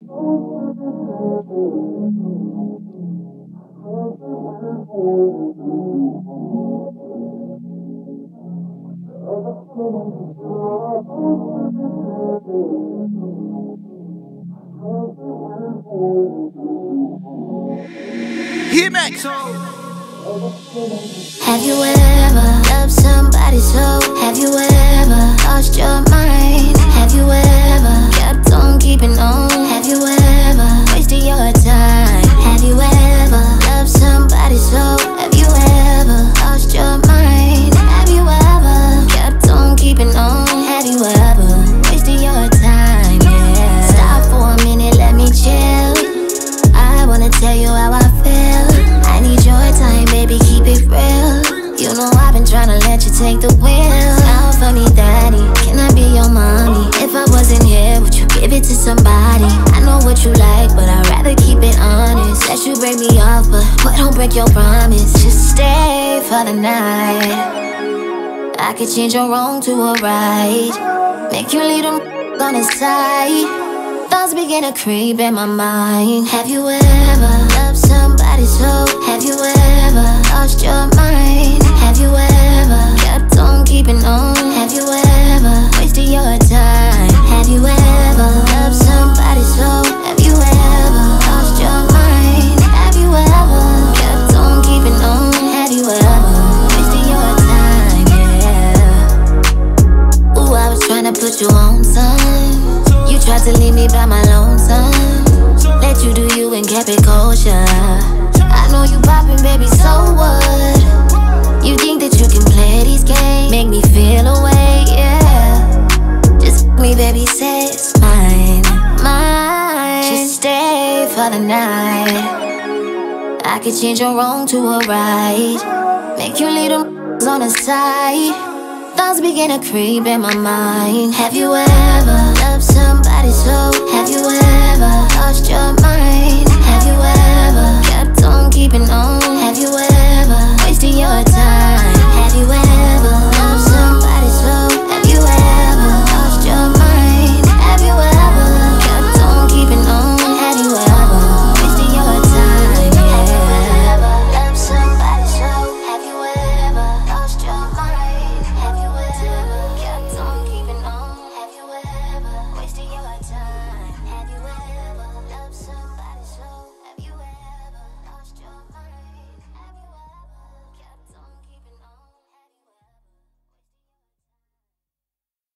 He-Max. Have you ever loved somebody so? Have you ever lost your mind? Have you ever kept on keeping on? Have you ever wasted your time? Have you ever loved somebody so? Have you ever lost your mind? Have you ever kept on keeping on? Have you ever wasted your time? Yeah. Stop for a minute, let me chill. I wanna tell you how I feel. I need your time, baby, keep it real. You know I've been tryna let you take the wheel. How funny, daddy, can I be your mommy? If I wasn't here, would you give it to somebody? I know what you like, but I'd rather keep it honest. Let you break me off, but boy, don't break your promise. Just stay for the night. I could change your wrong to a right. Make you leave them on the side. Thoughts begin to creep in my mind. Have you ever loved somebody so? Have you ever lost your mind? Have you ever kept on keeping on? Have you ever wasted your time? Have you ever loved somebody so? Have you ever lost your mind? Have you ever kept on keeping on? Have you ever wasted your time? Yeah. Ooh, I was trying to put you on some. You tried to leave me by my lonesome. Let you do you and kept it kosher. I know you poppin', baby, so what? You think that you can play these games, make me feel away, yeah. Just me, baby, say it's mine, mine. Just stay for the night. I could change your wrong to a right. Make you leave them on the side. Thoughts begin to creep in my mind. Have you ever loved someone?